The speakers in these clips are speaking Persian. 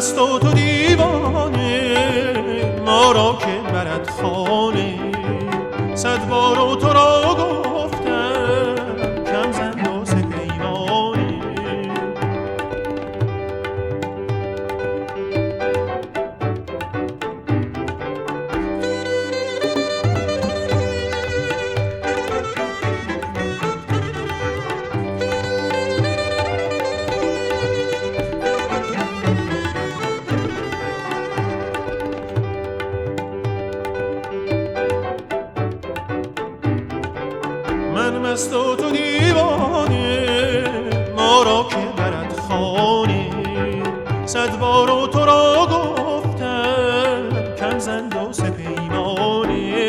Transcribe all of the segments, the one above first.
مست و تو دیوانه، ما را که برد خانه. صد بار و تو را گفتم کم زن و سه پیمانه. من مست و تو دیوانه، ما را که برد خانه. صد بار و تو را گفتم کم زن و سه پیمانه.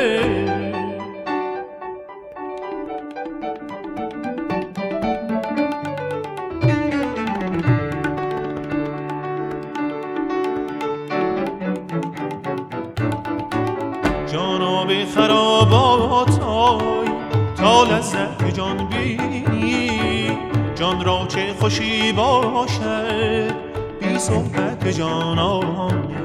جانا به خرابات آی تا لذت جان بینی. جان را چه خوشی باشد بی صحبت جانانه.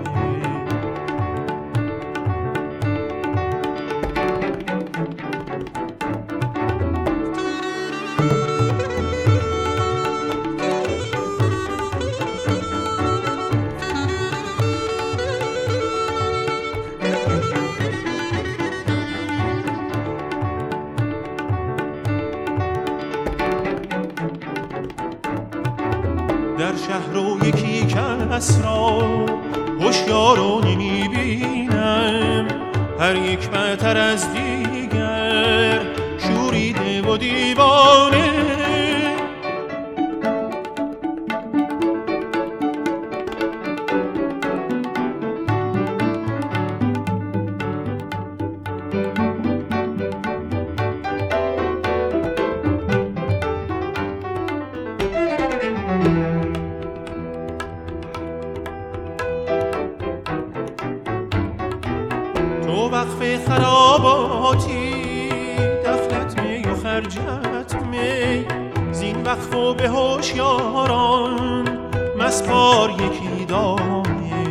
در شهر و یکی کس را هوشیار نمی بینم، هر یک بتر از دیگر شوریده و دیوانه. تو وقف خراباتی دخلت می و خرجت می. زین وقف و به هوشیاران مسپار یکی دانه.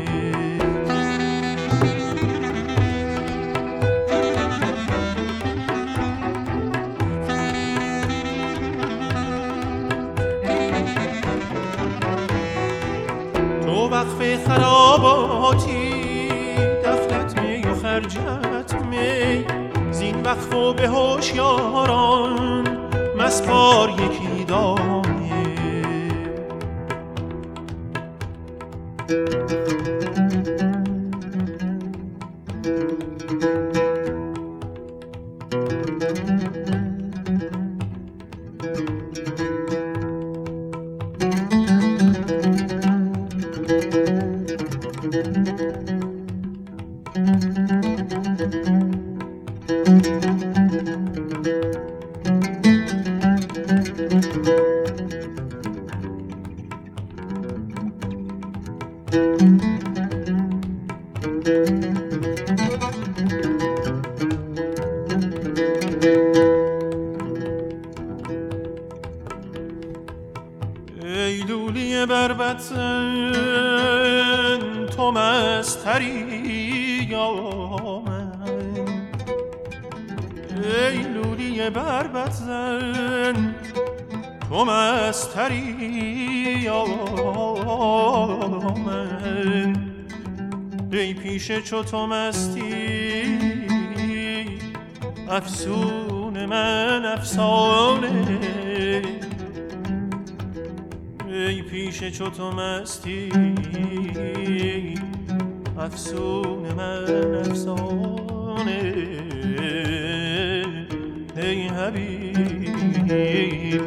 تو وقف خراباتی دخلت می و خرجت می. زین وقف و به هوشیاران مسپار یکی دانه. ای لولی بربطن تو مستری یا من. ای لولی بربطن تو مستری یا من. ای پیش چو تو مستی افسون من افسانه. ای پیش چو تو مستی افسون من افسانه. ای حبیب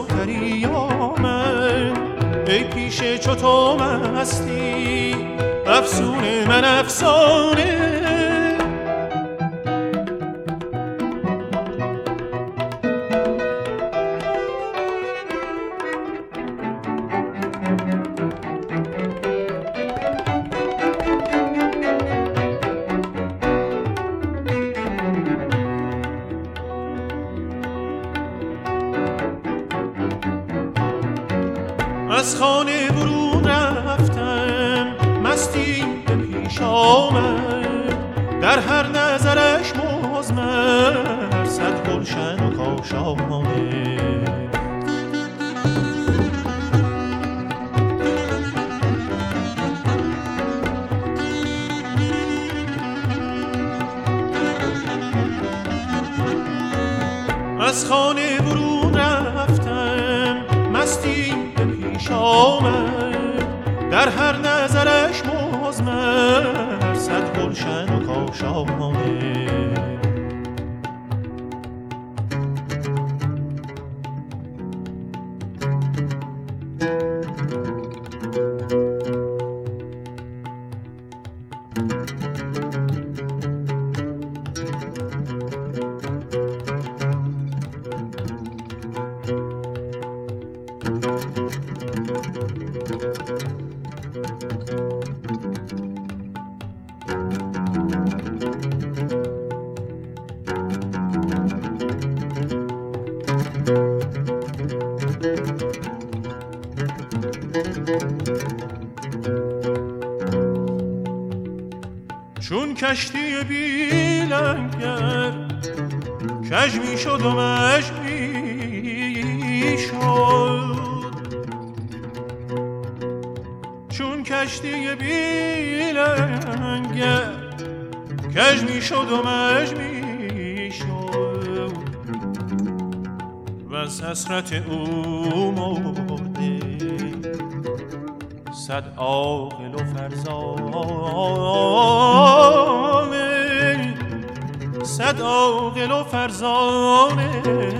سکری آمد ای پیش چو تو مستی افسون من افسانه از خانه برون رفتم مستی به پیش آمد در هر نظرش مزمر صد گلشن و کاشانه از خانه برون رفتم مستی پیش آمد در هر نظرش مزمر صد گلشن و کاشانه چون کشتی بی لنگر کج می شد و مج می شد چون کشتی بی لنگر کج می شد و مج می شد و از حسرت او مرده صد عاقل و فرزانه صد عاقل و فرزانه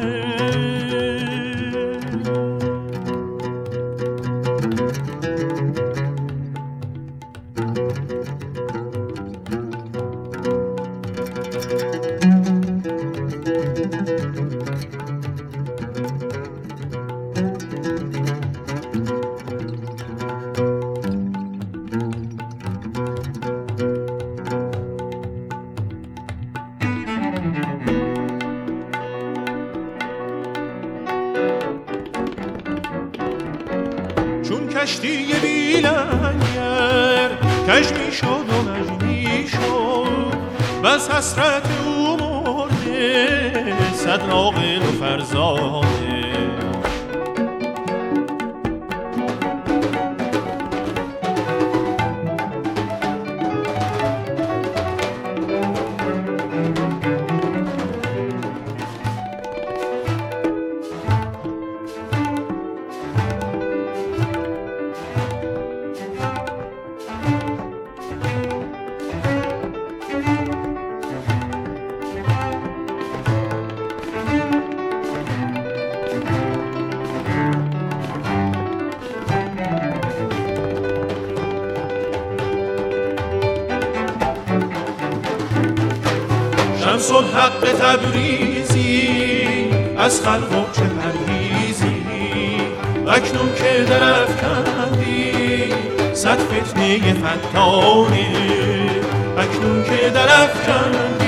چون کشتی بی لنگر کج می شد و مج می شد و از حسرت او مرده صد عاقل و فرزانه شمس الحق تبریزی از خلق چه پرهیزی اکنون که درافکندی صد فتنه فتانه اکنون که درافکندی